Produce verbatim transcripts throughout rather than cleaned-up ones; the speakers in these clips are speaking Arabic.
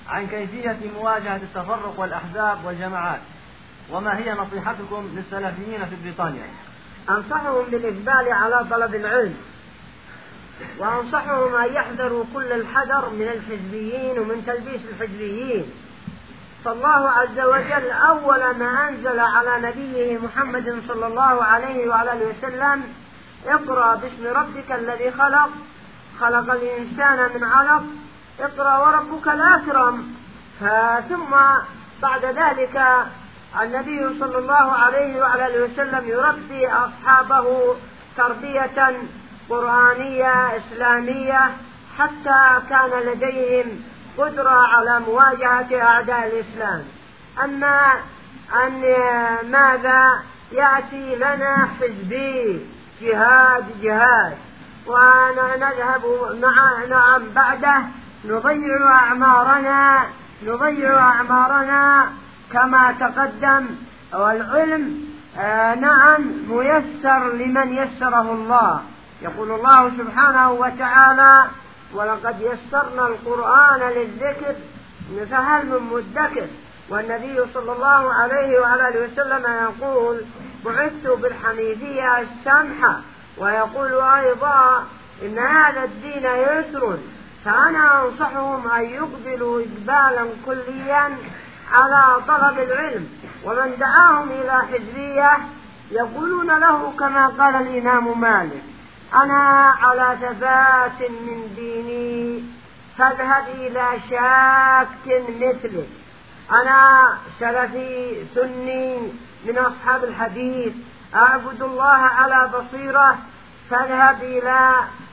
عن كيفية مواجهة التفرق والأحزاب والجماعات، وما هي نصيحتكم للسلفيين في بريطانيا؟ أنصحهم بالإقبال على طلب العلم، وأنصحهم أن يحذروا كل الحذر من الحزبيين ومن تلبيس الحزبيين. فالله عز وجل أول ما أنزل على نبيه محمد صلى الله عليه وعلى آله وسلم: اقرأ باسم ربك الذي خلق، خلق الإنسان من علق، اقرأ وربك الأكرم. ثم بعد ذلك النبي صلى الله عليه وعلى آله وسلم يربي أصحابه تربية قرآنية إسلامية حتى كان لديهم قدرة على مواجهة أعداء الإسلام. أما أن ماذا يأتي لنا حزبي جهاد جهاد ونذهب نعم بعده نضيع أعمارنا نضيع أعمارنا كما تقدم. والعلم آه نعم ميسر لمن يسره الله. يقول الله سبحانه وتعالى: ولقد يسرنا القرآن للذكر فهل من مدكر. والنبي صلى الله عليه وعلى آله وسلم يقول: بعثت بالحنيفية السمحة. ويقول أيضا: إن هذا الدين يسر. فأنا أنصحهم أن يقبلوا إقبالا كليا على طلب العلم. ومن دعاهم إلى حزبية يقولون له كما قال الإمام مالك: أنا على ثبات من ديني فاذهب إلى شاك مثلك. أنا سلفي سني من أصحاب الحديث أعبد الله على بصيرة فاذهب إلى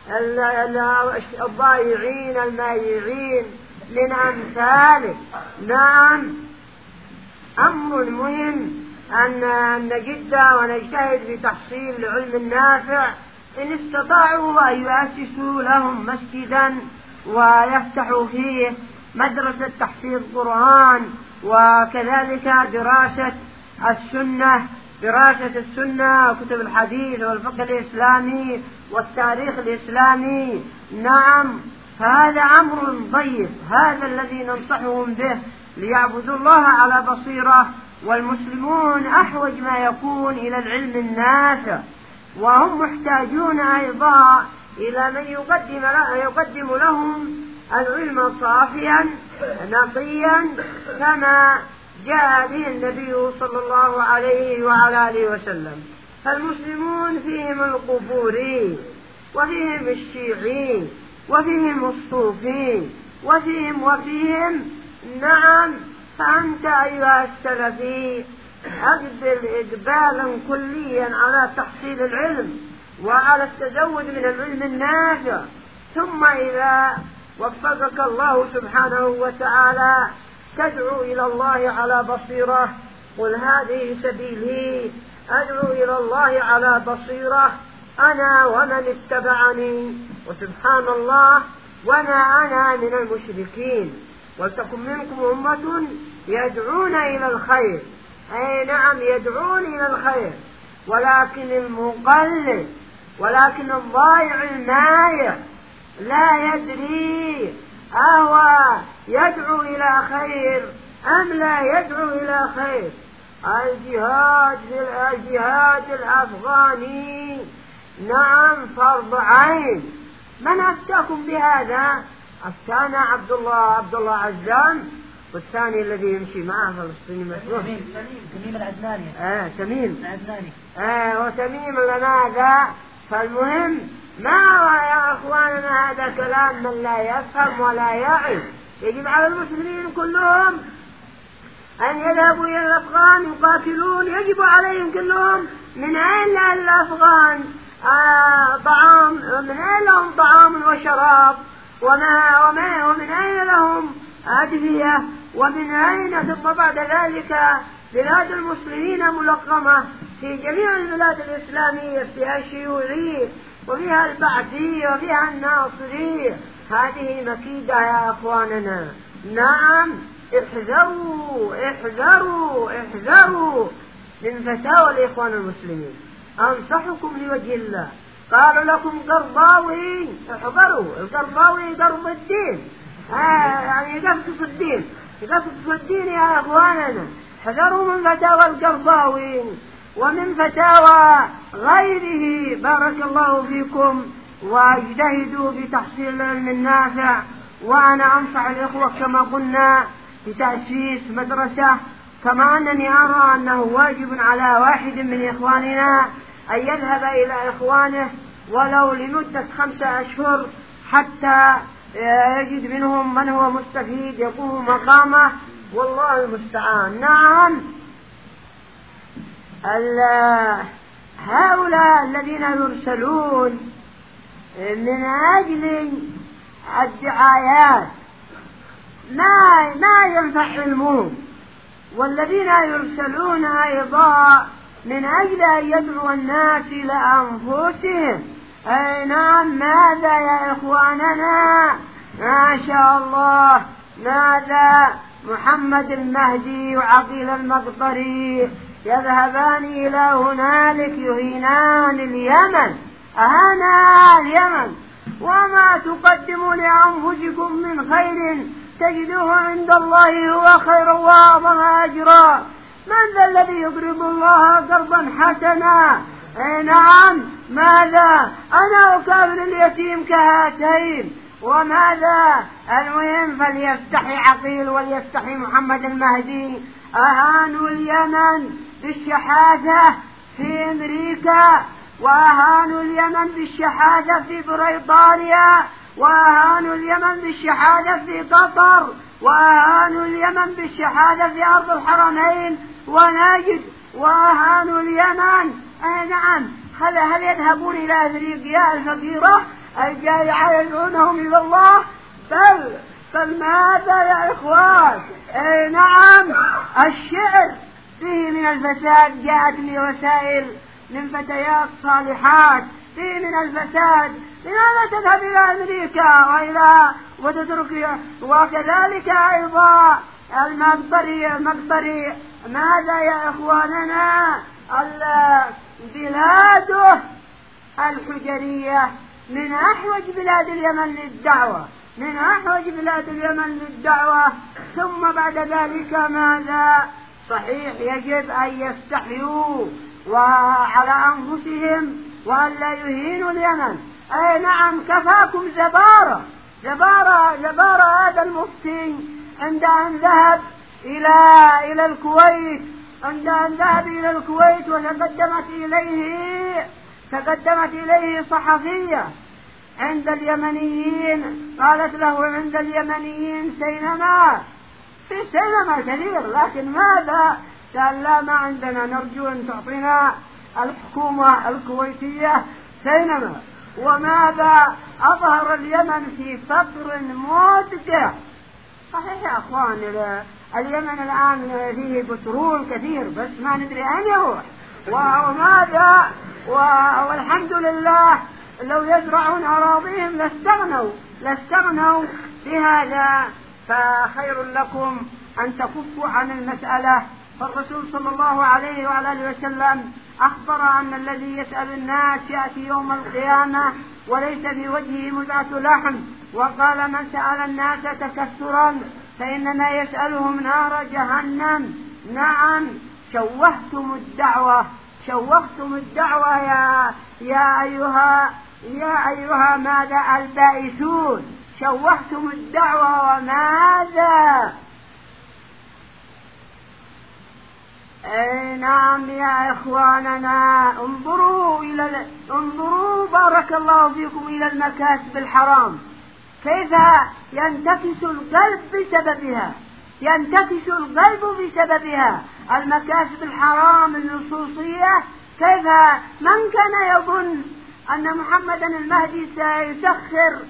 الضائعين المايعين من أمثالك. نعم، أمر مهم أن نجد ونجتهد في تحصيل العلم النافع. إن استطاعوا أن يؤسسوا لهم مسجدا ويفتحوا فيه مدرسة تحفيظ قرآن، وكذلك دراسة السنة دراسة السنة وكتب الحديث والفقه الإسلامي والتاريخ الإسلامي. نعم، هذا أمر ضيق، هذا الذي ننصحهم به ليعبدوا الله على بصيرة. والمسلمون أحوج ما يكون إلى العلم النافع، وهم محتاجون أيضا إلى من يقدم يقدم لهم العلم صافيا نقيا كما جاء به النبي صلى الله عليه وعلى آله وسلم. فالمسلمون فيهم القبوري وفيهم الشيعي وفيهم الصوفي وفيهم وفيهم نعم. فأنت أيها السلفي أقبل إقبالا كليا على تحصيل العلم وعلى التزود من العلم النافع. ثم إذا وفقك الله سبحانه وتعالى تدعو إلى الله على بصيرة. قل هذه سبيلي أدعو إلى الله على بصيرة أنا ومن اتبعني، وسبحان الله وما أنا من المشركين. ولتكن منكم أمة يدعون إلى الخير، أي نعم يدعون إلى الخير، ولكن المقلد ولكن الضائع المايع لا يدري أهو يدعو إلى خير أم لا يدعو إلى خير. الجهاد الجهاد الأفغاني نعم فرض عين. من أفتاكم بهذا؟ أفتانا عبد الله عبد الله عزام، والثاني الذي يمشي معه فلسطيني مسلم تميم تميم العدناني. آه تميم العدناني. آه وتميم لماذا؟ فالمهم ما يا أخواننا هذا كلام من لا يفهم ولا يعي. يجب على المسلمين كلهم أن يذهبوا إلى الأفغان يقاتلون. يجب عليهم كلهم. من أين الأفغان آه طعام؟ من أين لهم طعام وشراب؟ وما وما ومن أين لهم أدوية؟ ومن أين ثم بعد ذلك بلاد المسلمين ملقمة في جميع البلاد الإسلامية، فيها الشيوعي وفيها البعثي وفيها الناصري. هذه مكيدة يا أخواننا. نعم، احذروا احذروا احذروا من فتاوى الإخوان المسلمين. أنصحكم لوجه الله. قالوا لكم قرضاوي، احذروا، القرضاوي قرض الدين. آه يعني يقصص الدين يقصص الدين يا إخواننا. حذروا من فتاوى القرضاوي ومن فتاوى غيره بارك الله فيكم، واجتهدوا بتحصيل العلم النافع. وأنا أنصح الإخوة كما قلنا بتأسيس مدرسة، كما أنني أرى أنه واجب على واحد من إخواننا أن يذهب إلى إخوانه ولو لمدة خمسة أشهر حتى يجد منهم من هو مستفيد يقوم مقامه، والله المستعان. نعم هؤلاء الذين يرسلون من أجل الدعايات ما ما ينفع علمهم، والذين يرسلون أيضا من أجل أن يدعو الناس إلى أنفسهم. أي نعم، ماذا يا إخواننا؟ ما شاء الله، ماذا محمد المهدي وعقيل المقطري يذهبان إلى هنالك يهينان اليمن، أهانا اليمن. وما تقدموا لأنفسكم من خير تجدوه عند الله هو خير وأعظم أجرا. من ذا الذي يقرض الله قرضا حسنا؟ اي نعم، ماذا؟ أنا أكابر اليتيم كهاتين. وماذا؟ المهم فليستحي عقيل وليستحي محمد المهدي. أهانوا اليمن بالشحاذة في أمريكا، وأهانوا اليمن بالشحاذة في بريطانيا، وأهانوا اليمن بالشحاذة في قطر، وأهانوا اليمن بالشحاذة في أرض الحرمين ونجد، وأهانوا اليمن. أي نعم، هل, هل يذهبون إلى أفريقيا الفقيرة الجائعة يدعونهم إلى الله؟ بل بل ماذا يا إخوان؟ أي نعم، الشعر فيه من الفساد. جاءت لي رسائل من فتيات صالحات فيه من الفساد. لماذا تذهب إلى أمريكا وإلى وتترك؟ وكذلك أيضا المقبري المقبري ماذا يا إخواننا؟ بلاده الحجرية من أحوج بلاد اليمن للدعوة، من أحوج بلاد اليمن للدعوة. ثم بعد ذلك ماذا؟ صحيح يجب أن يستحيوا وعلى أنفسهم وأن لا يهينوا اليمن. أي نعم، كفاكم زبارة زبارة زبارة. هذا المفتي عند أن ذهب إلى إلى الكويت عند أن ذهب إلى الكويت وتقدمت إليه تقدمت إليه صحفية عند اليمنيين، قالت له عند اليمنيين سينما، في سينما كثير، لكن ماذا؟ قال لا، ما عندنا، نرجو أن تعطينا الحكومة الكويتية سينما. وماذا؟ أظهر اليمن في فقر مدقع. صحيح يا أخوان، اليمن الآن فيه بترول كثير بس ما ندري أين يروح. وماذا؟ والحمد لله لو يزرعون أراضيهم لاستغنوا لاستغنوا بهذا. فخير لكم أن تكفوا عن المسألة. فالرسول صلى الله عليه وعلى آله وسلم أخبر أن الذي يسأل الناس يأتي يوم القيامة وليس في وجهه مزعة لحم، وقال من سأل الناس تكثرا فإنما يسألهم نار جهنم. نعم، شوهتم الدعوة شوهتم الدعوة يا يا أيها يا أيها ماذا البائسون، شوهتم الدعوة. وماذا؟ أي نعم يا إخواننا، انظروا إلى انظروا بارك الله فيكم إلى المكاسب الحرام، كيف ينتكس القلب بسببها ينتكس القلب بسببها. المكاسب الحرام اللصوصية، كيف من كان يظن أن محمدا المهدي سيسخر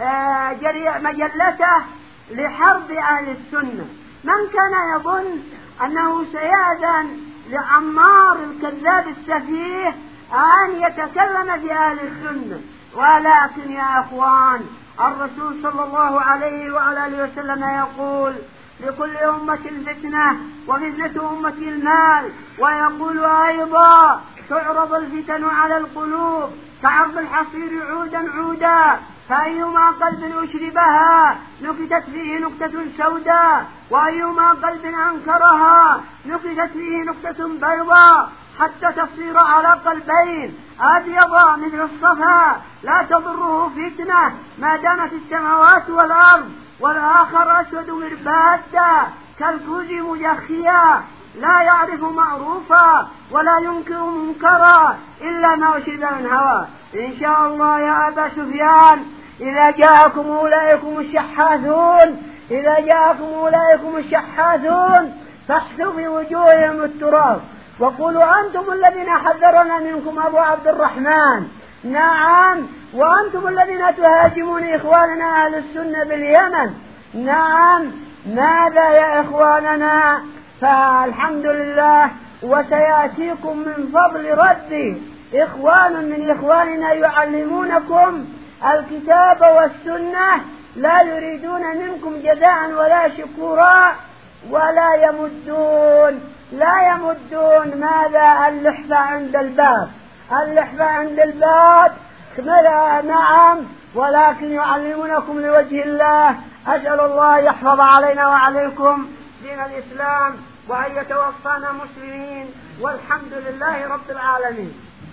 مجلته لحرب أهل السنة، من كان يظن أنه سيأذن لعمار الكذاب السفيه أن يتكلم في أهل السنة. ولكن يا أخوان، الرسول صلى الله عليه وعلى آله وسلم يقول لكل أمة فتنة وفتنة أمة المال، ويقول أيضا تعرض الفتن على القلوب كعرض الحصير عودا عودا. فأيما قلب أشربها نكتت فيه نكتة سوداء، وأيما قلب أنكرها نكتت فيه نكتة بيضاء، حتى تصير على قلبين أبيض مثل الصفا لا تضره فتنة ما دامت السماوات والأرض، والآخر أسود مربادا كالكوز مجخيا لا يعرف معروفا ولا ينكر منكرا إلا ما أشرب من هوى. إن شاء الله يا أبا سفيان إذا جاءكم أولئكم الشحاثون إذا جاءكم أولئكم الشحاثون فاحثوا في وجوههم التراب وقولوا أنتم الذين حذرنا منكم أبو عبد الرحمن. نعم، وأنتم الذين تهاجمون إخواننا أهل السنة باليمن. نعم، ماذا يا إخواننا؟ فالحمد لله، وسيأتيكم من فضل ربي إخوان من إخواننا يعلمونكم الكتاب والسنة، لا يريدون منكم جزاء ولا شكورا، ولا يمدون لا يمدون ماذا؟ اللحفة عند الباب اللحفة عند الباب نعم، ولكن يعلمونكم لوجه الله. أسأل الله يحفظ علينا وعليكم دين الإسلام وأن يتوفانا مسلمين، والحمد لله رب العالمين.